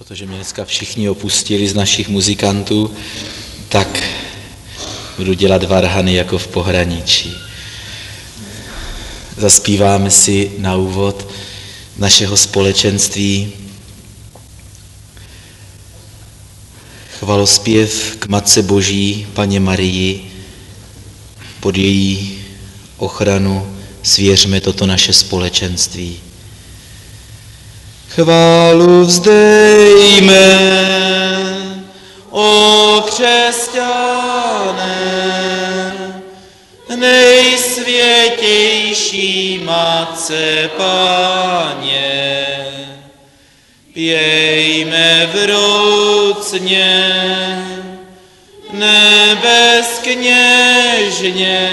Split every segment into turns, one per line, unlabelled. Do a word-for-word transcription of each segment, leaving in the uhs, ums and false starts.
protože mě dneska všichni opustili z našich muzikantů, tak budu dělat varhany jako v pohraničí. Zaspíváme si na úvod našeho společenství chvalospěv k Matce Boží, Panně Marii. Pod její ochranu svěřme toto naše společenství. Chválu vzdejme, o křesťané, nejsvětější Matce Panně. Pějme vroucně, nebeskněžně,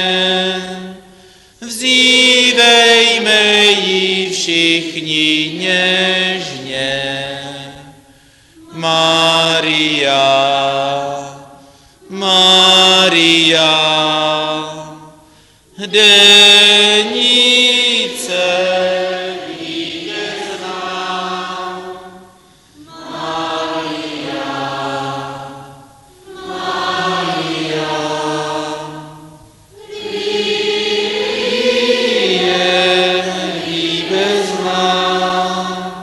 vzívejme ji všichni něžně. Maria, Maria, denice vítězná. Maria, Maria, je líbezná,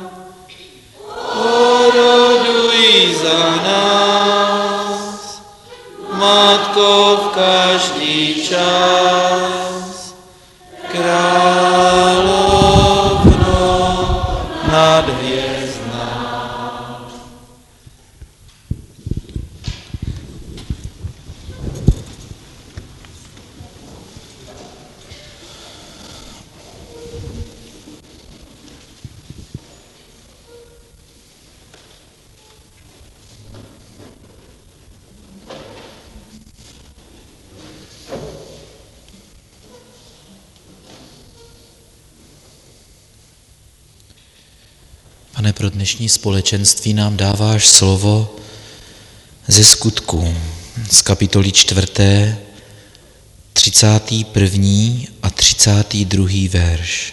oroduj za nás, Matko v každý čas, královno nadhvězdná. Pane, pro dnešní společenství nám dáváš slovo ze Skutků, z kapitoly čtvrté, třicátý první a třicátý druhý verš.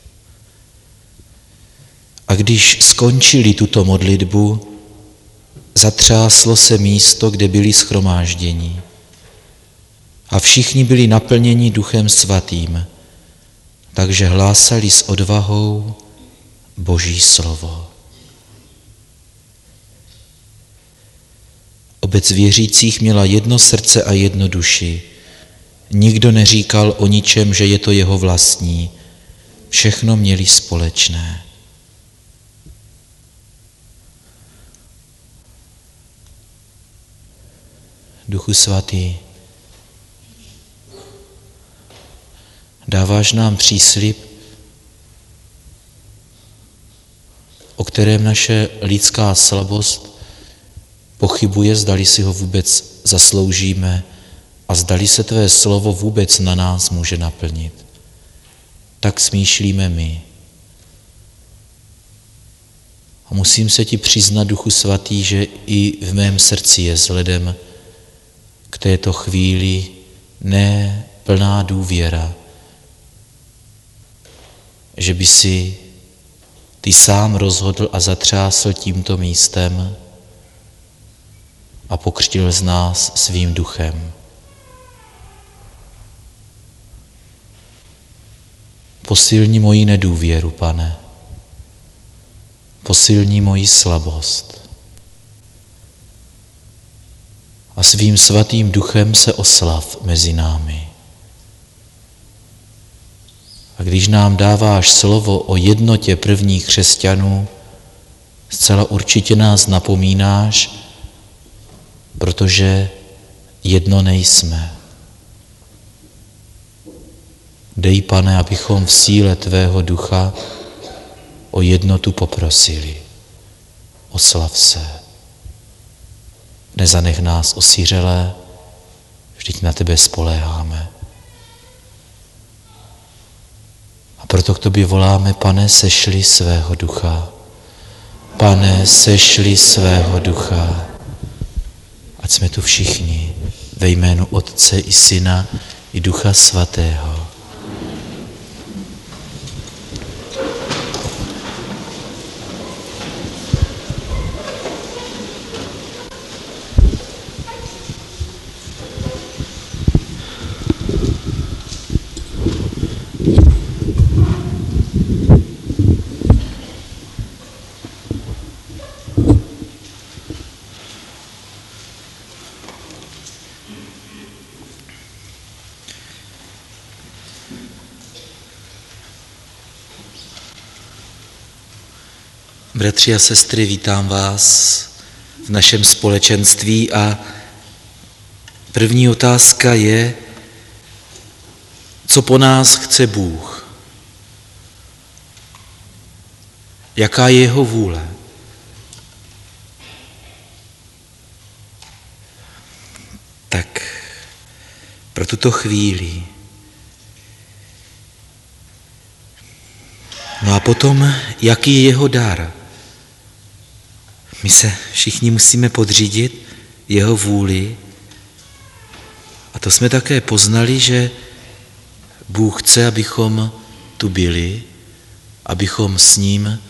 A když skončili tuto modlitbu, zatřáslo se místo, kde byli shromážděni. A všichni byli naplněni Duchem Svatým, takže hlásali s odvahou Boží slovo. Obec věřících měla jedno srdce a jedno duši. Nikdo neříkal o ničem, že je to jeho vlastní. Všechno měli společné. Duchu Svatý, dáváš nám příslib, o kterém naše lidská slabost pochybuje, zdali si ho vůbec zasloužíme a zdali se tvé slovo vůbec na nás může naplnit. Tak smýšlíme my. A musím se ti přiznat, Duchu Svatý, že i v mém srdci je vzhledem k této chvíli ne plná důvěra, že by si ty sám rozhodl a zatřásl tímto místem a pokřtil z nás svým duchem. Posilni moji nedůvěru, Pane. Posilni moji slabost. A svým svatým duchem se oslav mezi námi. A když nám dáváš slovo o jednotě prvních křesťanů, zcela určitě nás napomínáš, protože jedno nejsme. Dej, Pane, abychom v síle tvého ducha o jednotu poprosili. Oslav se. Nezanech nás osiřelé, vždyť na tebe spoléháme. A proto k tobě voláme, Pane, sešli svého ducha. Pane, sešli svého ducha. Ať jsme tu všichni ve jménu Otce i Syna i Ducha Svatého. Bratři a sestry, vítám vás v našem společenství a první otázka je, co po nás chce Bůh? Jaká je jeho vůle? Tak pro tuto chvíli. No a potom, jaký je jeho dar? My se všichni musíme podřídit jeho vůli. A to jsme také poznali, že Bůh chce, abychom tu byli, abychom s ním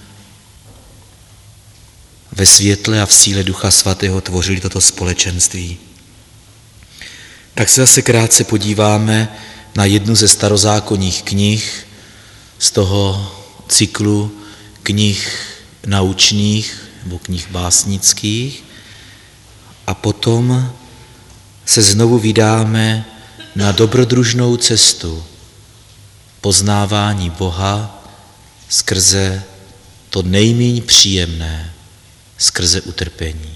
ve světle a v síle Ducha Svatého tvořili toto společenství. Tak se zase krátce podíváme na jednu ze starozákonních knih z toho cyklu knih naučných nebo knih básnických a potom se znovu vydáme na dobrodružnou cestu poznávání Boha skrze to nejméně příjemné, skrze utrpení.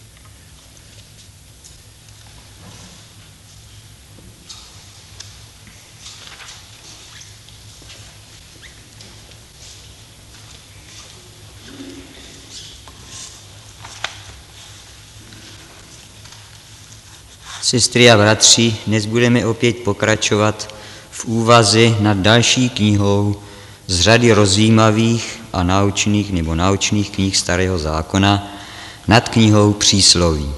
Sestry a bratři, dnes budeme opět pokračovat v úvaze nad další knihou z řady rozjímavých a naučných nebo naučných knih Starého zákona nad knihou Přísloví.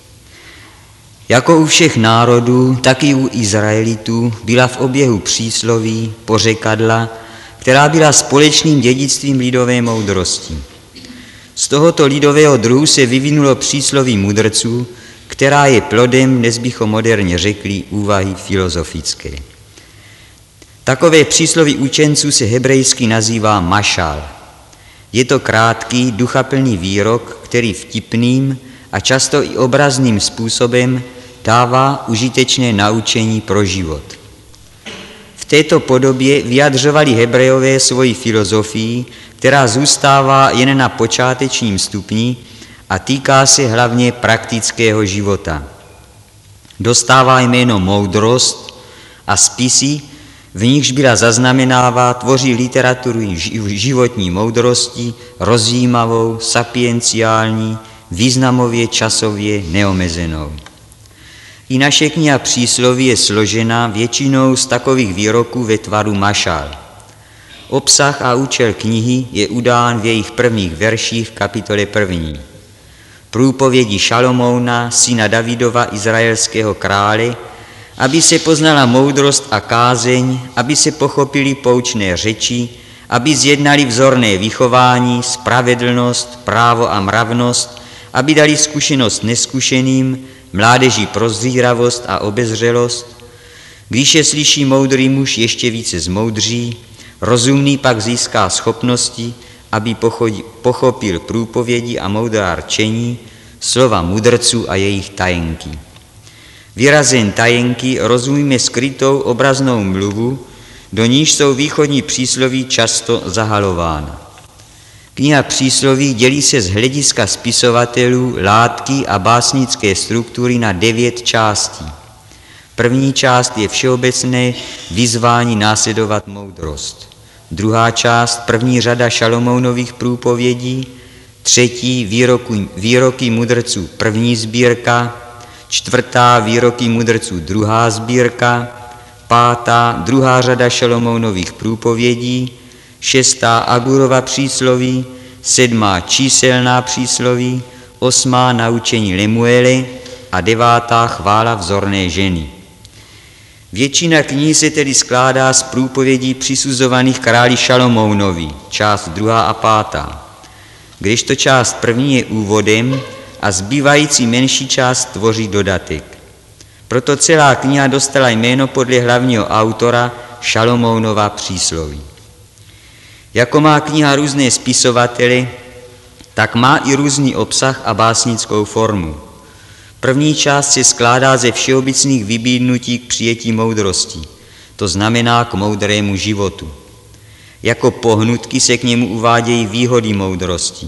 Jako u všech národů, tak i u Izraelitů byla v oběhu přísloví, pořekadla, která byla společným dědictvím lidové moudrosti. Z tohoto lidového druhu se vyvinulo přísloví mudrců, která je plodem, dnes bychom moderně řekli, úvahy filozofické. Takové přísloví učenců se hebrejsky nazývá mašal. Je to krátký, duchaplný výrok, který vtipným a často i obrazným způsobem dává užitečné naučení pro život. V této podobě vyjadřovali Hebrejové svoji filozofii, která zůstává jen na počátečním stupni a týká se hlavně praktického života. Dostává jméno moudrost a spisy, v nichž byla zaznamenává, tvoří literaturu životní moudrosti, rozjímavou, sapienciální, významově časově neomezenou. I naše kniha Přísloví je složena většinou z takových výroků ve tvaru mašal. Obsah a účel knihy je udán v jejich prvních verších v kapitole první. Průpovědi Šalomouna, syna Davidova, izraelského krále, aby se poznala moudrost a kázeň, aby se pochopili poučné řeči, aby zjednali vzorné vychování, spravedlnost, právo a mravnost, aby dali zkušenost neskušeným, mládeži prozíravost a obezřelost. Když je slyší moudrý muž, ještě více zmoudří, rozumný pak získá schopnosti, aby pochopil průpovědi a moudrá rčení, slova mudrců a jejich tajenky. Výrazem tajenky rozumíme skrytou obraznou mluvu, do níž jsou východní přísloví často zahalována. Kniha Přísloví dělí se z hlediska spisovatelů, látky a básnické struktury na devět částí. První část je všeobecné vyzvání následovat moudrost. Druhá část, první řada Šalomounových průpovědí, třetí výroky, výroky mudrců, první sbírka, čtvrtá výroky mudrců, druhá sbírka, pátá druhá řada Šalomounových průpovědí, šestá Agurova přísloví, sedmá číselná přísloví, osmá naučení Lemuele a devátá chvála vzorné ženy. Většina knihy se tedy skládá z průpovědí přisuzovaných králi Šalomounovi, část druhá a pátá, kdežto část první je úvodem a zbývající menší část tvoří dodatek. Proto celá kniha dostala jméno podle hlavního autora Šalomounova přísloví. Jako má kniha různé spisovatele, tak má i různý obsah a básnickou formu. První část se skládá ze všeobecných vybídnutí k přijetí moudrosti, to znamená k moudrému životu. Jako pohnutky se k němu uvádějí výhody moudrosti,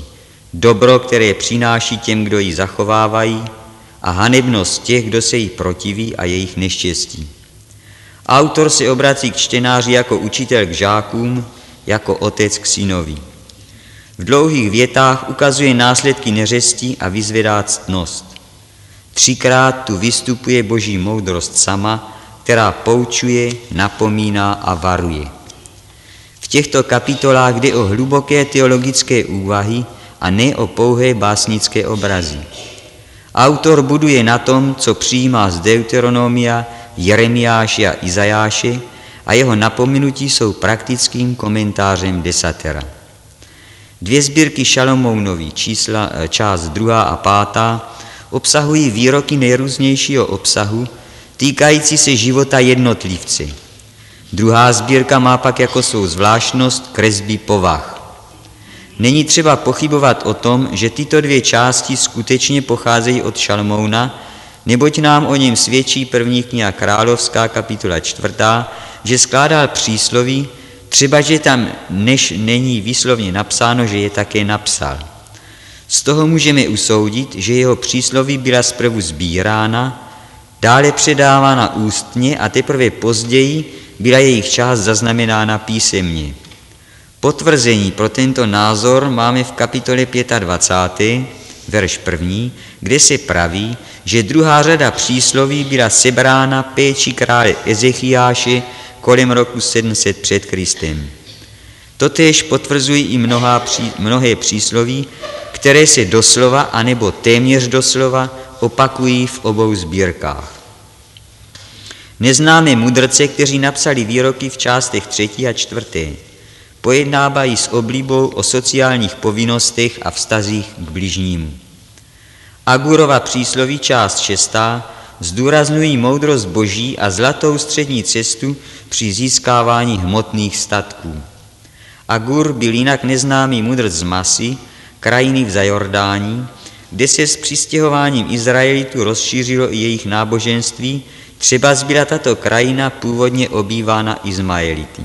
dobro, které přináší těm, kdo ji zachovávají, a hanebnost těch, kdo se jí protiví a jejich neštěstí. Autor se obrací k čtenáři jako učitel k žákům, jako otec k synovi. V dlouhých větách ukazuje následky neřesti a vyzvedá ctnost. Třikrát tu vystupuje boží moudrost sama, která poučuje, napomíná a varuje. V těchto kapitolách jde o hluboké teologické úvahy a ne o pouhé básnické obrazy. Autor buduje na tom, co přijímá z Deuteronomia, Jeremiáše a Izajáše, a jeho napomenutí jsou praktickým komentářem desatera. Dvě sbírky Šalomounovy, čísla, část druhá a pátá, obsahují výroky nejrůznějšího obsahu, týkající se života jednotlivce. Druhá sbírka má pak jako svou zvláštnost kresby povah. Není třeba pochybovat o tom, že tyto dvě části skutečně pocházejí od Šalmouna, neboť nám o něm svědčí první kniha Královská, kapitola čtvrtá, že skládal přísloví, třeba že tam než není výslovně napsáno, že je také napsal. Z toho můžeme usoudit, že jeho přísloví byla zprvu sbírána, dále předávána ústně a teprve později byla jejich část zaznamenána písemně. Potvrzení pro tento názor máme v kapitole dvacáté páté, verš první, kde se praví, že druhá řada přísloví byla sebrána péči krále Ezechiáše kolem roku sedm set před Kristem. Totéž potvrzují i mnohá, mnohé přísloví, které se doslova anebo téměř doslova opakují v obou sbírkách. Neznáme mudrce, kteří napsali výroky v částech třetí a čtvrté. Pojednávají s oblíbou o sociálních povinnostech a vztazích k bližnímu. Agurova přísloví část šestá zdůrazňují moudrost boží a zlatou střední cestu při získávání hmotných statků. Agur byl jinak neznámý mudrc z Masy, krajiny v Zajordání, kde se s přistěhováním Izraelitů rozšířilo i jejich náboženství, třeba byla tato krajina původně obývána Izmaelity.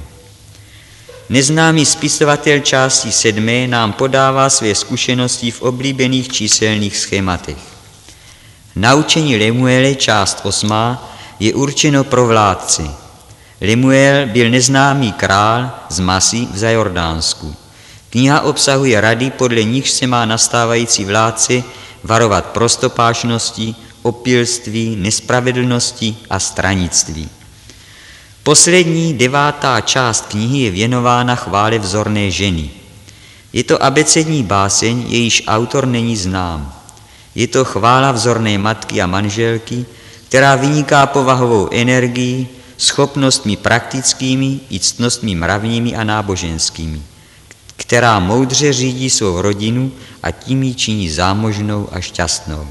Neznámý spisovatel části sedmé nám podává své zkušenosti v oblíbených číselných schématech. Naučení Lemuele, část osmá, je určeno pro vládce. Lemuel byl neznámý král z Masy v Zajordánsku. Kniha obsahuje rady, podle nichž se má nastávající vládce varovat prostopášnosti, opilství, nespravedlnosti a stranictví. Poslední devátá část knihy je věnována chvále vzorné ženy. Je to abecední báseň, jejíž autor není znám. Je to chvála vzorné matky a manželky, která vyniká povahovou energií, schopnostmi praktickými i ctnostmi mravními a náboženskými, která moudře řídí svou rodinu a tím ji činí zámožnou a šťastnou.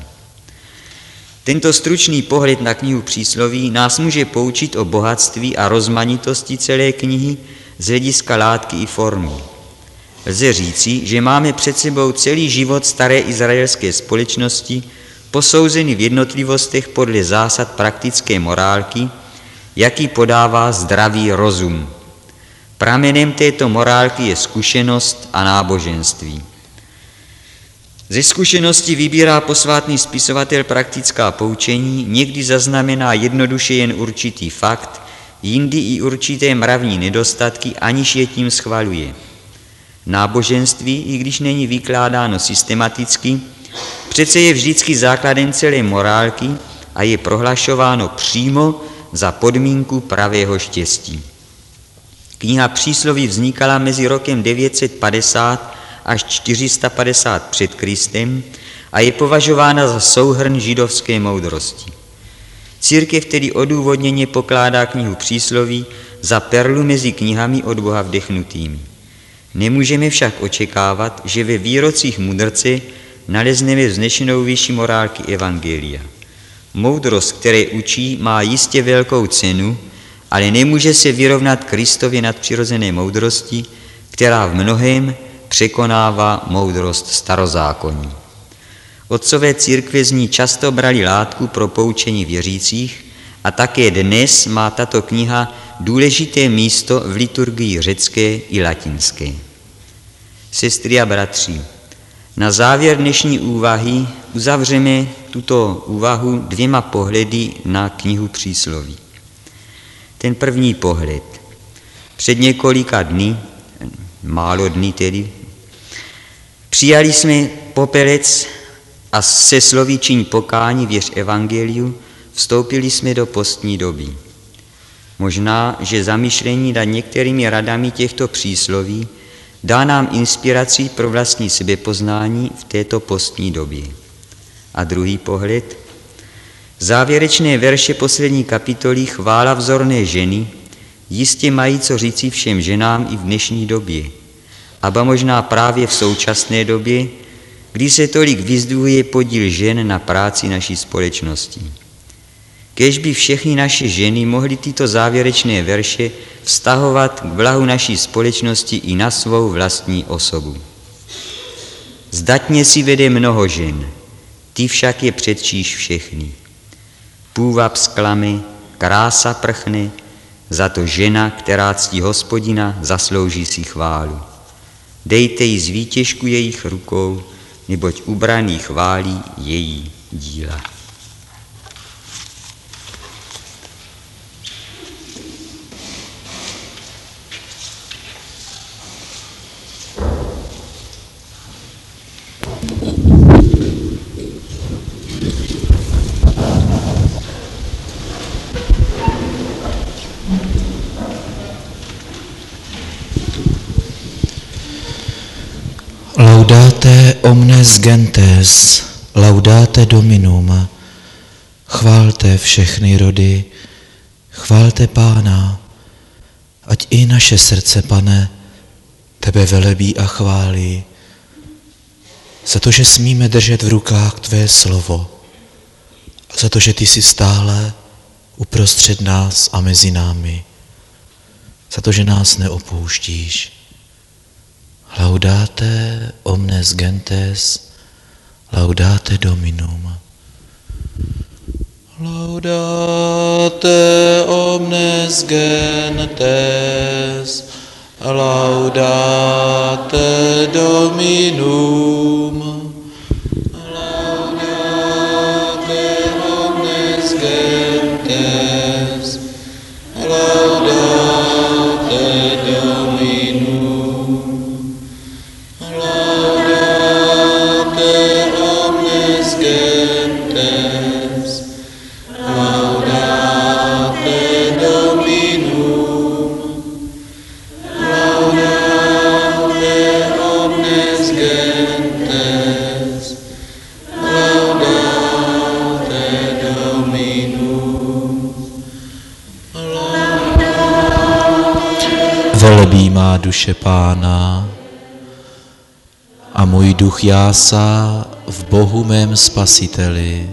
Tento stručný pohled na knihu přísloví nás může poučit o bohatství a rozmanitosti celé knihy z hlediska látky i formy. Lze říci, že máme před sebou celý život staré izraelské společnosti, posouzený v jednotlivostech podle zásad praktické morálky, jaký podává zdravý rozum. Pramenem této morálky je zkušenost a náboženství. Ze zkušenosti vybírá posvátný spisovatel praktická poučení, někdy zaznamená jednoduše jen určitý fakt, jindy i určité mravní nedostatky, aniž je tím schvaluje. Náboženství, i když není vykládáno systematicky, přece je vždycky základem celé morálky a je prohlašováno přímo za podmínku pravého štěstí. Kniha přísloví vznikala mezi rokem devět set padesát až čtyři sta padesát před Kristem a je považována za souhrn židovské moudrosti. Církev tedy odůvodněně pokládá knihu přísloví za perlu mezi knihami od Boha vdechnutými. Nemůžeme však očekávat, že ve výrocích mudrce nalezneme vznešenou výši morálky evangelia. Moudrost, které učí, má jistě velkou cenu, ale nemůže se vyrovnat Kristově nadpřirozené moudrosti, která v mnohém překonává moudrost starozákonní. Otcové církve z ní často brali látku pro poučení věřících a také dnes má tato kniha důležité místo v liturgii řecké i latinské. Sestry a bratři, Na závěr dnešní úvahy uzavřeme tuto úvahu dvěma pohledy na knihu Přísloví. Ten první pohled. Před několika dny, málo dní tedy, přijali jsme popelec a se slovy čiň pokání, věř evangeliu, vstoupili jsme do postní doby. Možná, že zamyšlení nad některými radami těchto přísloví dá nám inspiraci pro vlastní sebepoznání v této postní době. A druhý pohled. Závěrečné verše poslední kapitoly Chvála vzorné ženy jistě mají co říci všem ženám i v dnešní době, aba možná právě v současné době, kdy se tolik vyzdvihuje podíl žen na práci naší společnosti. Kéž by všechny naše ženy mohly tyto závěrečné verše vztahovat k blahu naší společnosti i na svou vlastní osobu. Zdatně si vede mnoho žen, ty však je předčíš všechny. Půvab zklame, krása prchne, za to žena, která ctí Hospodina, zaslouží si chválu. Dejte jí z výtěžku jejich rukou, neboť ubraný chválí její díla.
Laudate omnes gentes, laudate Dominum, chválte všechny rody, chválte Pána, ať i naše srdce, Pane, tebe velebí a chválí, za to, že smíme držet v rukách tvé slovo, za to, že ty jsi stále uprostřed nás a mezi námi, za to, že nás neopouštíš. Laudate omnes gentes, laudate Dominum. Laudate omnes gentes, laudate Dominum. Laudate omnes gentes, laudate Dominum. Velebí má duše Pána a můj duch jásá v Bohu mém Spasiteli,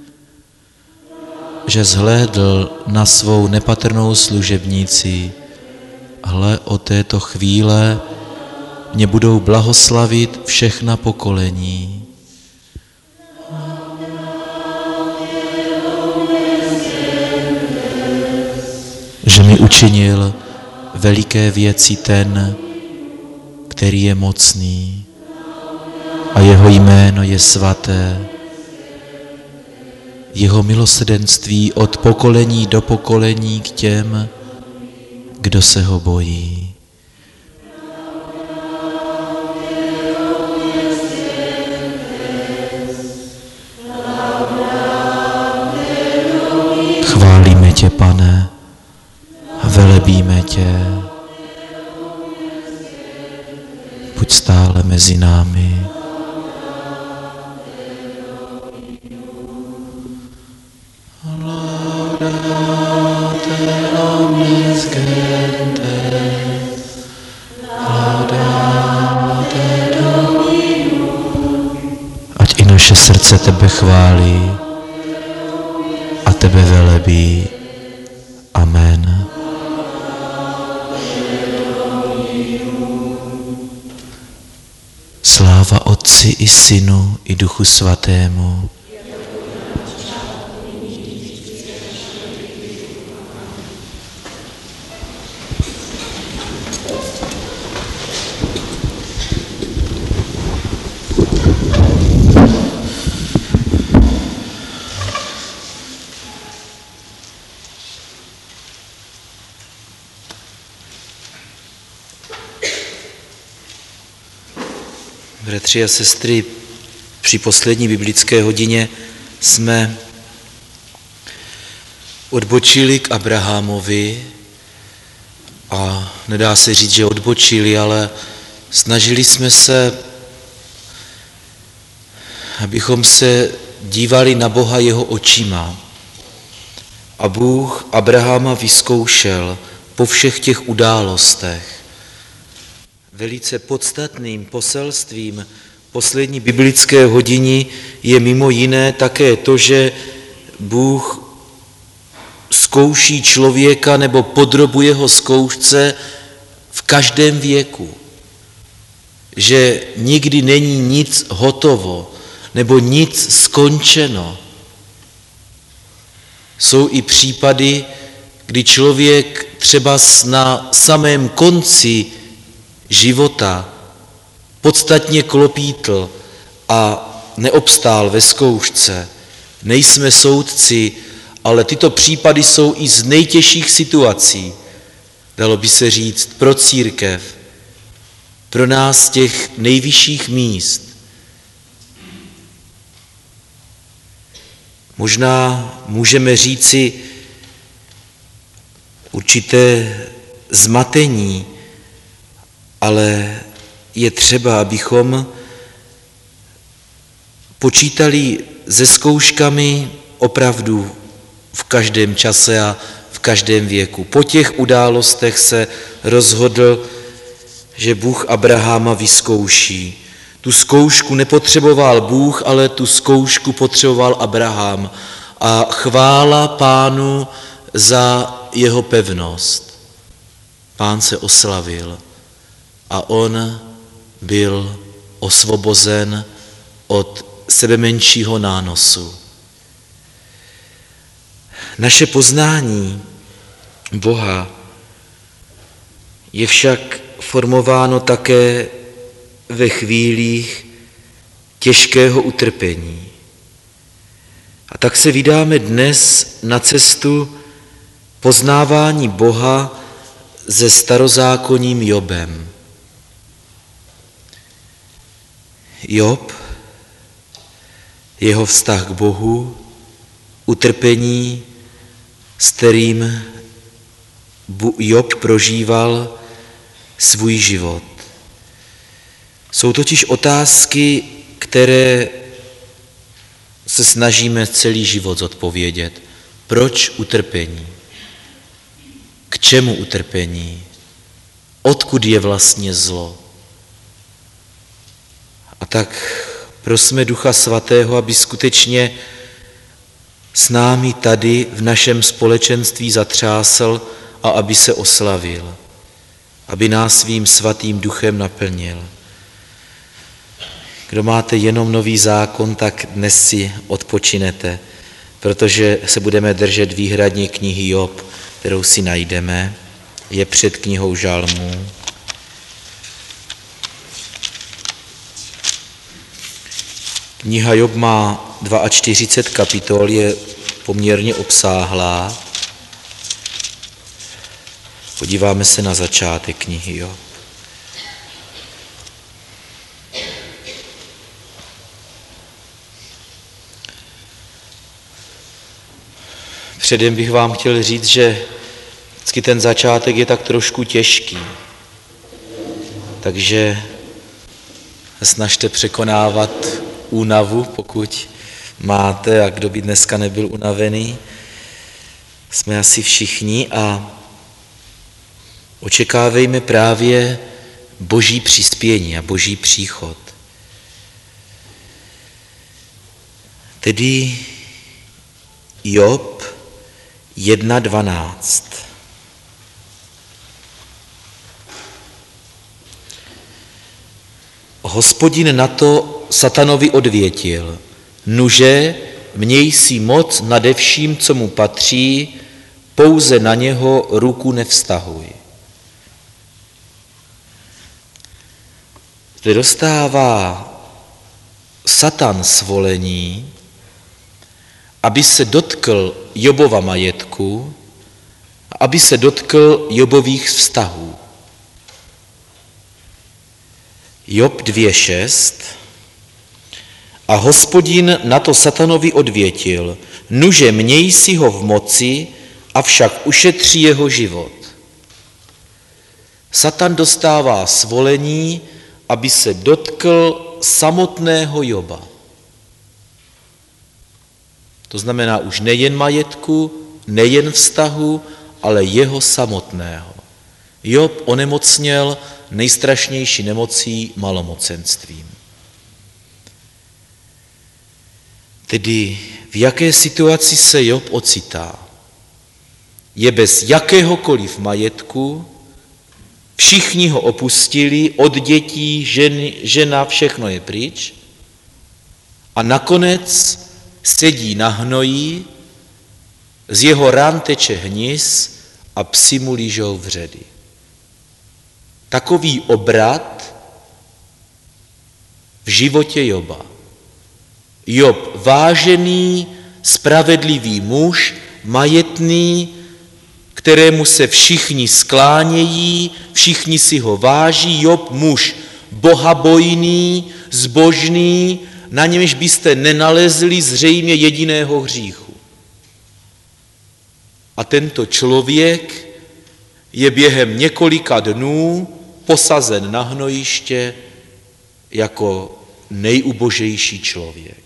že zhlédl na svou nepatrnou služebnici. Hle, od této chvíle mě budou blahoslavit všechna pokolení. Že mi učinil veliké věci ten, který je mocný a jeho jméno je svaté. Jeho milosrdenství od pokolení do pokolení k těm, kdo se ho bojí. Chválíme tě, Pane, velebíme tě. Buď stále mezi námi. Laudate omnes gentes, laudate Dominum. Ať i naše srdce tebe chválí a tebe velebí. Amen. Sláva Otci i Synu i Duchu Svatému. Bratři a sestry, při poslední biblické hodině jsme odbočili k Abrahamovi a nedá se říct, že odbočili, ale snažili jsme se, abychom se dívali na Boha jeho očima. A Bůh Abrahama vyzkoušel po všech těch událostech. Velice podstatným poselstvím poslední biblické hodiny je mimo jiné také to, že Bůh zkouší člověka nebo podrobuje ho zkoušce v každém věku. Že nikdy není nic hotovo nebo nic skončeno. Jsou i případy, kdy člověk třeba na samém konci života podstatně klopítl a neobstál ve zkoušce. Nejsme soudci, ale tyto případy jsou i z nejtěžších situací, dalo by se říct, pro církev, pro nás z těch nejvyšších míst. Možná můžeme říci určité zmatení, ale je třeba, abychom počítali se zkouškami opravdu v každém čase a v každém věku. Po těch událostech se rozhodl, že Bůh Abrahama vyzkouší. Tu zkoušku nepotřeboval Bůh, ale tu zkoušku potřeboval Abraham. A chvála Pánu za jeho pevnost. Pán se oslavil a on byl osvobozen od sebemenšího nánosu. Naše poznání Boha je však formováno také ve chvílích těžkého utrpení. A tak se vydáme dnes na cestu poznávání Boha se starozákonním Jobem. Job, jeho vztah k Bohu, utrpení, s kterým Job prožíval svůj život. Jsou totiž otázky, které se snažíme celý život zodpovědět. Proč utrpení? K čemu utrpení? Odkud je vlastně zlo? A tak prosme Ducha Svatého, aby skutečně s námi tady v našem společenství zatřásl a aby se oslavil, aby nás svým svatým duchem naplnil. Kdo máte jenom nový zákon, tak dnes si odpočinete, protože se budeme držet výhradně knihy Job, kterou si najdeme, je před knihou Žalmů. Kniha Job má čtyřicet dva kapitol, je poměrně obsáhlá. Podíváme se na začátek knihy Job. Předem bych vám chtěl říct, že vždycky ten začátek je tak trošku těžký. Takže snažte překonávat únavu, pokud máte, a kdo by dneska nebyl unavený. Jsme asi všichni a očekávejme právě Boží přispění a Boží příchod. Tedy Job jedna dvanáct. Hospodin na to satanovi odvětil: nuže, měj si moc nade vším, co mu patří, pouze na něho ruku nevztahuj. Zde dostává Satan svolení, aby se dotkl Jobova majetku, aby se dotkl Jobových vztahů. Job dvě šest. A Hospodin na to satanovi odvětil, nuže měj si ho v moci, avšak ušetří jeho život. Satan dostává svolení, aby se dotkl samotného Joba. To znamená už nejen majetku, nejen vztahu, ale jeho samotného. Job onemocněl nejstrašnější nemocí malomocenstvím. Tedy v jaké situaci se Job ocitá? Je bez jakéhokoliv majetku, všichni ho opustili, od dětí, ženy, žena, všechno je pryč a nakonec sedí na hnoji, z jeho rán teče hnis a psi mu lížou vředy. Takový obrat v životě Joba. Job vážený, spravedlivý muž, majetný, kterému se všichni sklánějí, všichni si ho váží. Job muž bohabojný, zbožný, na němž byste nenalezli zřejmě jediného hříchu. A tento člověk je během několika dnů posazen na hnojiště jako nejubožejší člověk.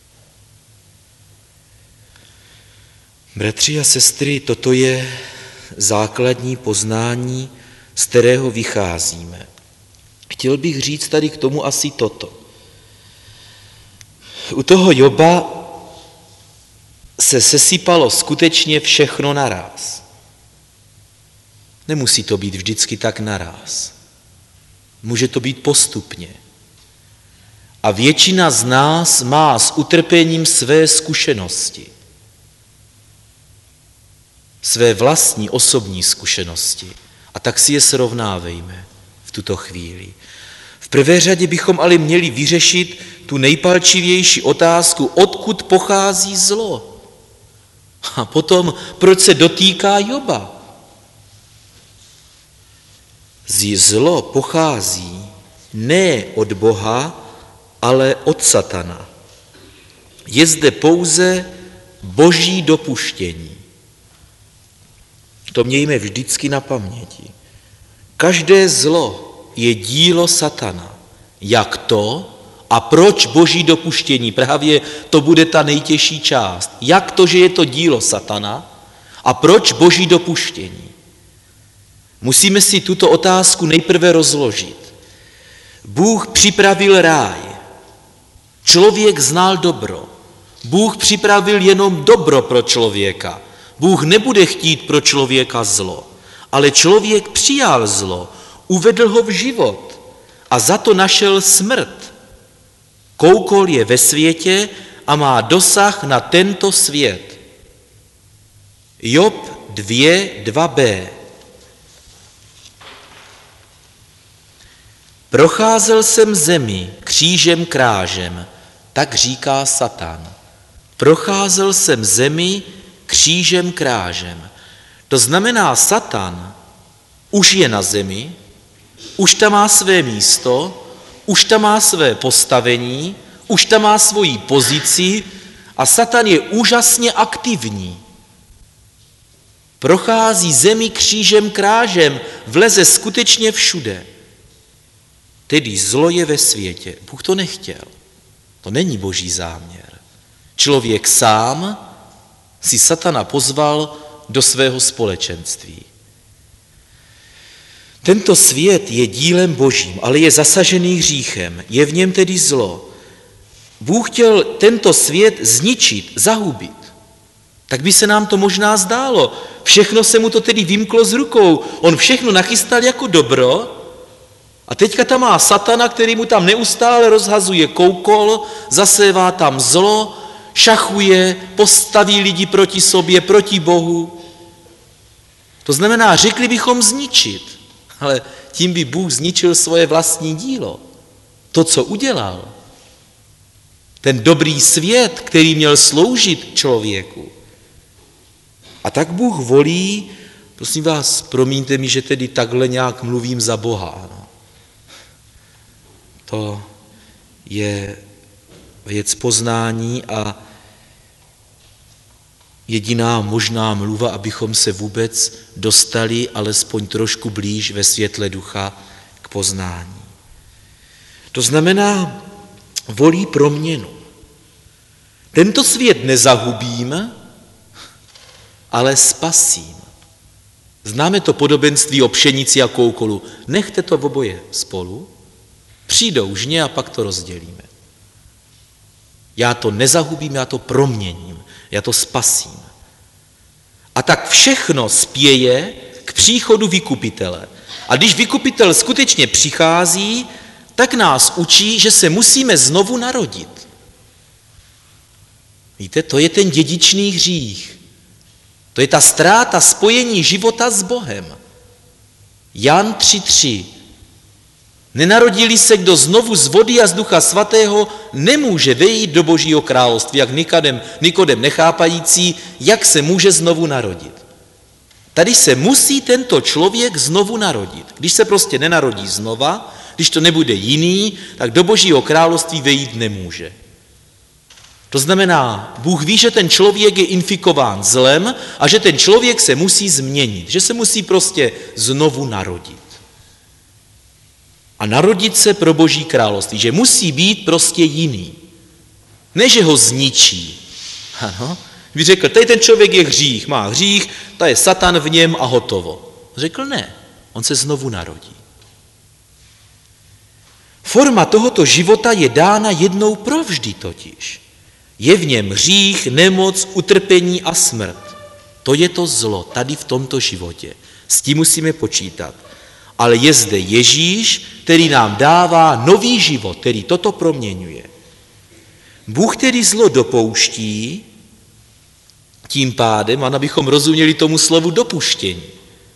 Bratři a sestry, toto je základní poznání, z kterého vycházíme. Chtěl bych říct tady k tomu asi toto. U toho Joba se sesypalo skutečně všechno naráz. Nemusí to být vždycky tak naráz. Může to být postupně. A většina z nás má s utrpením své zkušenosti. Své vlastní osobní zkušenosti. A tak si je srovnávejme v tuto chvíli. V prvé řadě bychom ale měli vyřešit tu nejpalčivější otázku, odkud pochází zlo. A potom, proč se dotýká Joba. Zlo pochází ne od Boha, ale od satana. Je zde pouze boží dopuštění. To mějme vždycky na paměti. Každé zlo je dílo satana. Jak to a proč boží dopuštění? Právě to bude ta nejtěžší část. Jak to, že je to dílo satana a proč boží dopuštění? Musíme si tuto otázku nejprve rozložit. Bůh připravil ráj. Člověk znal dobro. Bůh připravil jenom dobro pro člověka. Bůh nebude chtít pro člověka zlo, ale člověk přijal zlo, uvedl ho v život a za to našel smrt. Koukol je ve světě a má dosah na tento svět. Job dvě dva b. Procházel jsem zemi křížem krážem, tak říká Satan. Procházel jsem zemi křížem krážem. To znamená, Satan už je na zemi, už tam má své místo, už tam má své postavení, už tam má svoji pozici a Satan je úžasně aktivní. Prochází zemi křížem krážem, vleze skutečně všude. Tedy zlo je ve světě. Bůh to nechtěl. To není boží záměr. Člověk sám si Satana pozval do svého společenství. Tento svět je dílem božím, ale je zasažený hříchem, je v něm tedy zlo. Bůh chtěl tento svět zničit, zahubit. Tak by se nám to možná zdálo. Všechno se mu to tedy vymklo z rukou. On všechno nachystal jako dobro a teďka tam má Satana, který mu tam neustále rozhazuje koukol, zasévá tam zlo, šachuje, postaví lidi proti sobě, proti Bohu. To znamená, řekli bychom zničit, ale tím by Bůh zničil svoje vlastní dílo. To, co udělal. Ten dobrý svět, který měl sloužit člověku. A tak Bůh volí, prosím vás, promiňte mi, že tedy takhle nějak mluvím za Boha. No. To je věc poznání a jediná možná mluva, abychom se vůbec dostali alespoň trošku blíž ve světle ducha k poznání. To znamená, volí proměnu. Tento svět nezahubím, ale spasím. Známe to podobenství o pšenici a koukolu. Nechte to v oboje spolu, přijdou žně a pak to rozdělíme. Já to nezahubím, já to proměním, já to spasím. A tak všechno spěje k příchodu vykupitele. A když vykupitel skutečně přichází, tak nás učí, že se musíme znovu narodit. Víte, to je ten dědičný hřích. To je ta ztráta spojení života s Bohem. Jan tři tři. Nenarodili se, kdo znovu z vody a z Ducha Svatého, nemůže vejít do Božího království, jak Nikodem, Nikodem nechápající, jak se může znovu narodit. Tady se musí tento člověk znovu narodit. Když se prostě nenarodí znova, když to nebude jiný, tak do Božího království vejít nemůže. To znamená, Bůh ví, že ten člověk je infikován zlem a že ten člověk se musí změnit, že se musí prostě znovu narodit. A narodit se pro Boží království, že musí být prostě jiný. Ne, že ho zničí. Ano. By řekl, tady ten člověk je hřích, má hřích, to je Satan v něm a hotovo. Řekl ne, on se znovu narodí. Forma tohoto života je dána jednou provždy totiž. Je v něm hřích, nemoc, utrpení a smrt. To je to zlo tady v tomto životě. S tím musíme počítat. Ale je zde Ježíš, který nám dává nový život, který toto proměňuje. Bůh, který zlo dopouští, tím pádem, a abychom rozuměli tomu slovu dopuštění.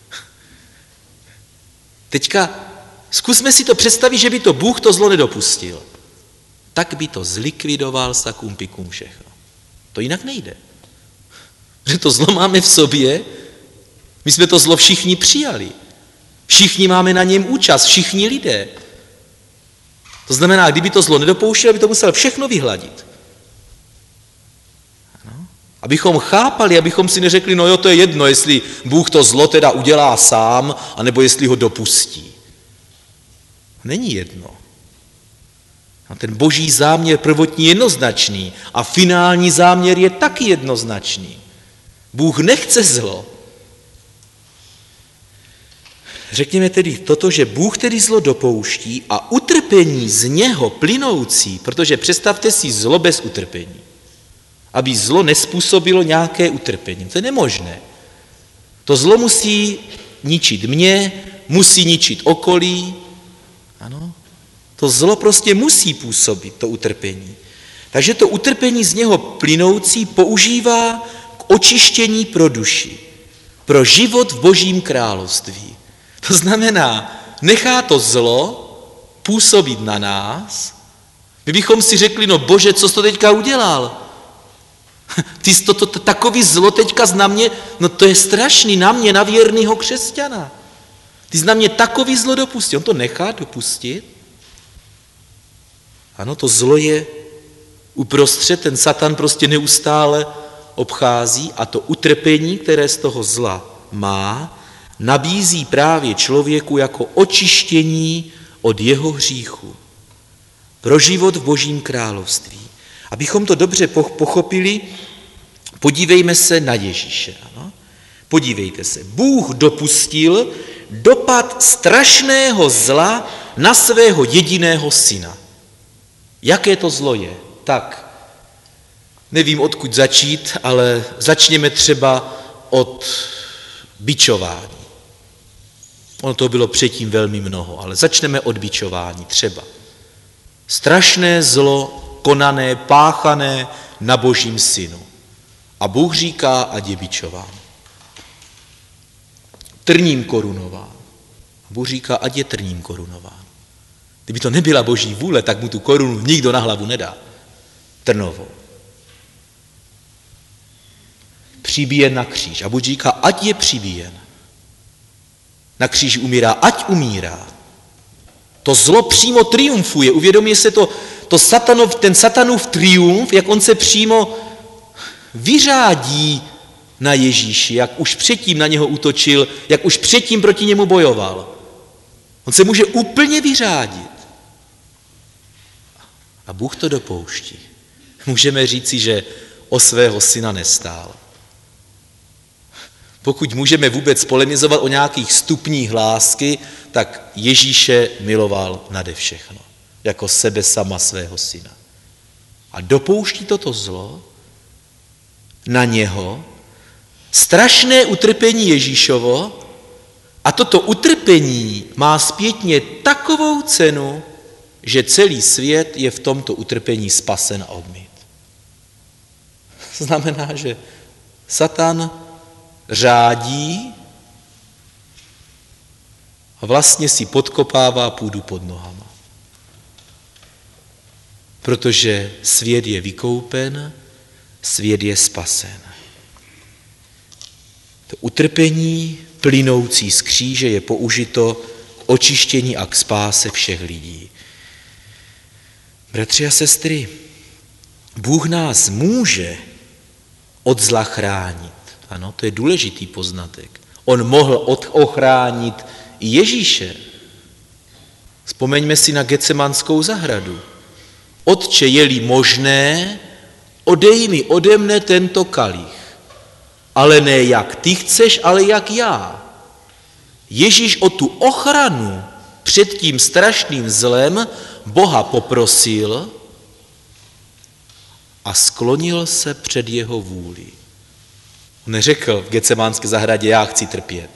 Teďka zkusme si to představit, že by to Bůh to zlo nedopustil. Tak by to zlikvidoval sakum pikum všechno. To jinak nejde. Že to zlo máme v sobě, my jsme to zlo všichni přijali. Všichni máme na něm účast, všichni lidé. To znamená, kdyby to zlo nedopouštěl, by to musel všechno vyhladit. Ano. Abychom chápali, abychom si neřekli, no jo, to je jedno, jestli Bůh to zlo teda udělá sám, anebo jestli ho dopustí. Není jedno. A ten boží záměr prvotní je jednoznačný a finální záměr je taky jednoznačný. Bůh nechce zlo. Řekněme tedy toto, že Bůh tedy zlo dopouští a utrpení z něho plynoucí, protože představte si zlo bez utrpení. Aby zlo nespůsobilo nějaké utrpení. To je nemožné. To zlo musí ničit mě, musí ničit okolí. Ano. To zlo prostě musí působit, to utrpení. Takže to utrpení z něho plynoucí používá k očištění pro duši, pro život v Božím království. To znamená, nechá to zlo působit na nás. My bychom si řekli, no Bože, co jsi to teďka udělal? Ty jsi to, to, to takový zlo teďka na mě, no to je strašný, na mě, na věrnýho křesťana. Ty jsi na mě takový zlo dopustil. On to nechá dopustit. Ano, to zlo je uprostřed, ten Satan prostě neustále obchází a to utrpení, které z toho zla má, nabízí právě člověku jako očištění od jeho hříchu. Pro život v Božím království. Abychom to dobře pochopili, podívejme se na Ježíše. Ano? Podívejte se. Bůh dopustil dopad strašného zla na svého jediného syna. Jaké to zlo je? Tak, nevím, odkud začít, ale začněme třeba od bičování. Ono to bylo předtím velmi mnoho, ale začneme od bičování třeba. Strašné zlo, konané, páchané na Božím synu. A Bůh říká, ať je bičován. Trním korunován. A Bůh říká, ať je trním korunován. Kdyby to nebyla Boží vůle, tak mu tu korunu nikdo na hlavu nedá. Trnovou. Přibíjen na kříž. A Bůh říká, ať je přibíjen. Na kříži umírá, ať umírá. To zlo přímo triumfuje. Uvědomí se to, to satanov, ten satanův triumf, jak on se přímo vyřádí na Ježíši, jak už předtím na něho útočil, jak už předtím proti němu bojoval. On se může úplně vyřádit. A Bůh to dopouští. Můžeme říci, že o svého syna nestál. Pokud můžeme vůbec polemizovat o nějakých stupních lásky, tak Ježíše miloval nade všechno, jako sebe sama svého syna. A dopouští toto zlo na něho, strašné utrpení Ježíšovo, a toto utrpení má zpětně takovou cenu, že celý svět je v tomto utrpení spasen a obmyt. Znamená, že Satan řádí a vlastně si podkopává půdu pod nohama. Protože svět je vykoupen, svět je spasen. To utrpení plynoucí z kříže je použito k očištění a k spáse všech lidí. Bratři a sestry, Bůh nás může od zla chránit. Ano, to je důležitý poznatek. On mohl ochránit i Ježíše. Vzpomeňme si na Getsemanskou zahradu. Otče, je-li možné, odej mi ode mne tento kalich. Ale ne jak ty chceš, ale jak já. Ježíš o tu ochranu před tím strašným zlem Boha poprosil a sklonil se před jeho vůli. On neřekl v Getsemánské zahradě, já chci trpět.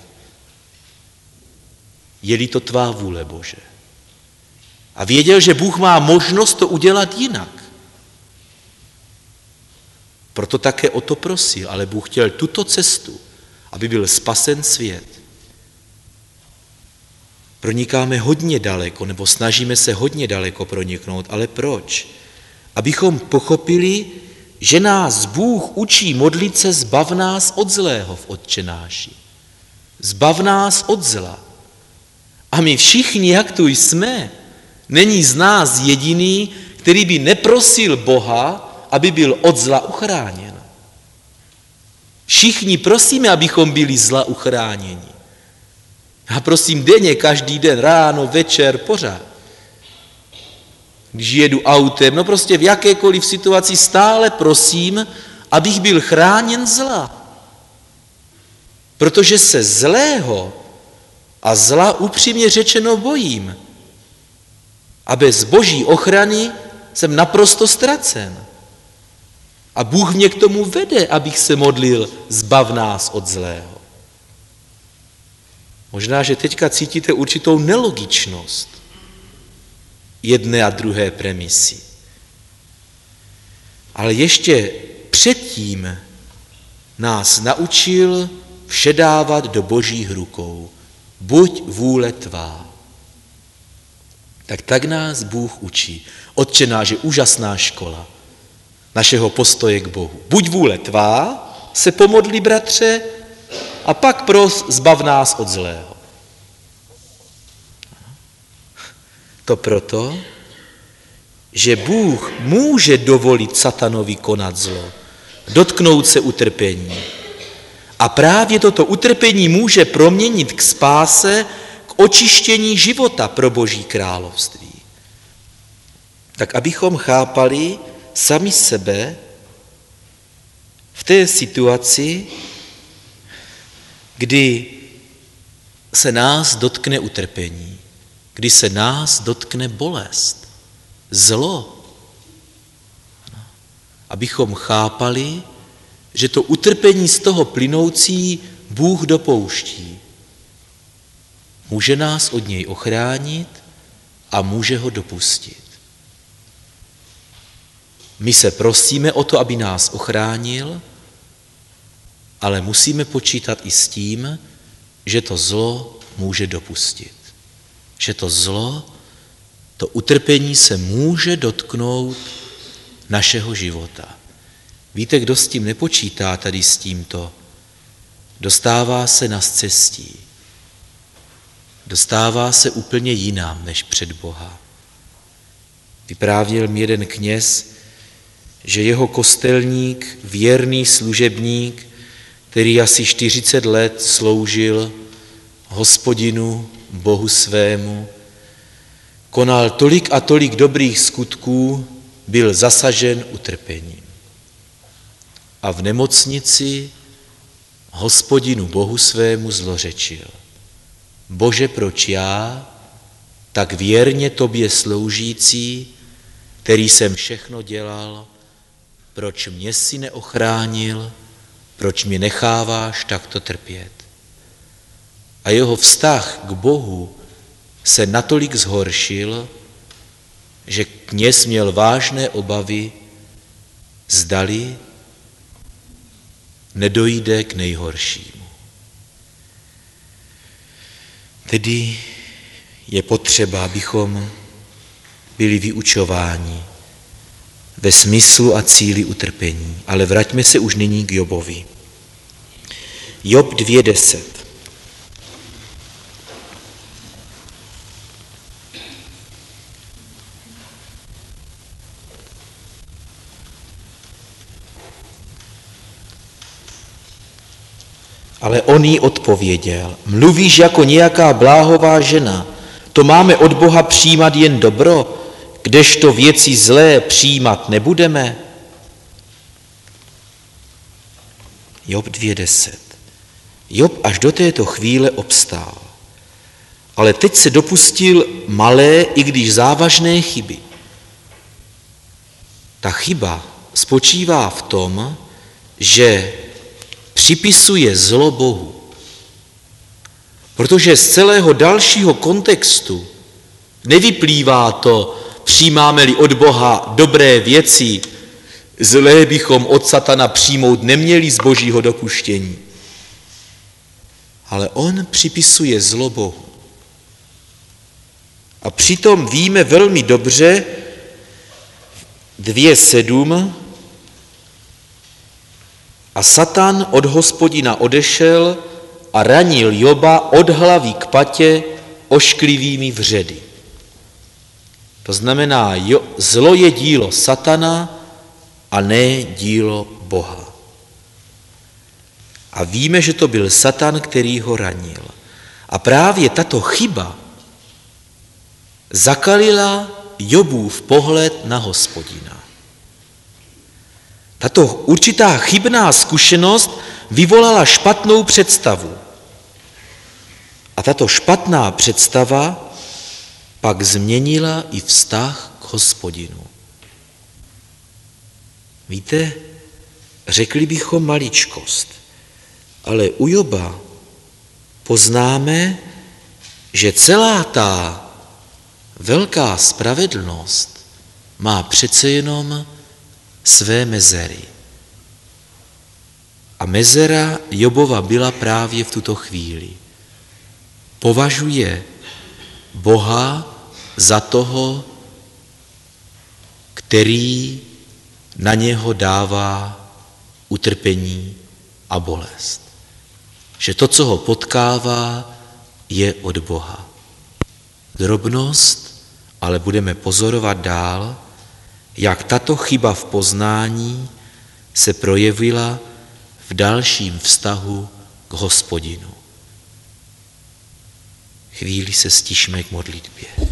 Je-li to tvá vůle, Bože. A věděl, že Bůh má možnost to udělat jinak. Proto také o to prosil, ale Bůh chtěl tuto cestu, aby byl spasen svět. Pronikáme hodně daleko, nebo snažíme se hodně daleko proniknout, ale proč? Abychom pochopili, že nás Bůh učí modlit se zbav nás od zlého v Otčenáši. Zbav nás od zla. A my všichni, jak tu jsme, není z nás jediný, který by neprosil Boha, aby byl od zla uchráněn. Všichni prosíme, abychom byli zla uchráněni. Já prosím denně, každý den, ráno, večer, pořád. Když jedu autem, no prostě v jakékoliv situaci stále prosím, abych byl chráněn zla. Protože se zlého a zla upřímně řečeno bojím. A bez Boží ochrany jsem naprosto ztracen. A Bůh mě k tomu vede, abych se modlil, zbav nás od zlého. Možná, že teďka cítíte určitou nelogičnost jedné a druhé premisy. Ale ještě předtím nás naučil všedávat do Božích rukou. Buď vůle tvá. Tak tak nás Bůh učí. Otče náš je úžasná škola našeho postoje k Bohu. Buď vůle tvá, se pomodli, bratře, a pak pros, zbav nás od zlého. To proto, že Bůh může dovolit satanovi konat zlo, dotknout se utrpení. A právě toto utrpení může proměnit k spáse, k očištění života pro Boží království. Tak abychom chápali sami sebe v té situaci, kdy se nás dotkne utrpení, kdy se nás dotkne bolest, zlo. Abychom chápali, že to utrpení z toho plynoucí Bůh dopouští. Může nás od něj ochránit a může ho dopustit. My se prosíme o to, aby nás ochránil, ale musíme počítat i s tím, že to zlo může dopustit. Že to zlo, to utrpení se může dotknout našeho života. Víte, kdo s tím nepočítá tady s tímto? Dostává se na scestí. dostává se úplně jinam než před Boha. Vyprávěl mi jeden kněz, že jeho kostelník, věrný služebník, který asi čtyřicet let sloužil Hospodinu, Bohu svému, konal tolik a tolik dobrých skutků, byl zasažen utrpením. A v nemocnici Hospodinu, Bohu svému zlořečil: Bože, proč já, tak věrně tobě sloužící, který jsem všechno dělal, proč mě si neochránil, proč mě necháváš takto trpět? A jeho vztah k Bohu se natolik zhoršil, že kněz měl vážné obavy, zdali nedojde k nejhoršímu. Tedy je potřeba, abychom byli vyučováni ve smyslu a cíli utrpení. Ale vraťme se už nyní k Jobovi. Job dvě deset. Ale on jí odpověděl: mluvíš jako nějaká bláhová žena, to máme od Boha přijímat jen dobro, kdežto věci zlé přijímat nebudeme. Job dvě deset. Job až do této chvíle obstál, ale teď se dopustil malé, i když závažné chyby. Ta chyba spočívá v tom, že připisuje zlo Bohu. Protože z celého dalšího kontextu nevyplývá to, přijímáme-li od Boha dobré věci, zlé bychom od satana přijmout neměli z božího dopuštění. Ale on připisuje zlo Bohu. A přitom víme velmi dobře, dvě sedm, a Satan od Hospodina odešel a ranil Joba od hlavy k patě ošklivými vředy. To znamená, jo, zlo je dílo Satana a ne dílo Boha. A víme, že to byl Satan, který ho ranil. A právě tato chyba zakalila Jobův pohled na Hospodina. Tato určitá chybná zkušenost vyvolala špatnou představu. A tato špatná představa pak změnila i vztah k Hospodinu. Víte, řekli bychom maličkost, ale u Joba poznáme, že celá ta velká spravedlnost má přece jenom své mezery. A mezera Jobova byla právě v tuto chvíli. Považuje Boha za toho, který na něho dává utrpení a bolest. Že to, co ho potkává, je od Boha. Drobnost, ale budeme pozorovat dál, jak tato chyba v poznání se projevila v dalším vztahu k Hospodinu. Chvíli se stišme k modlitbě.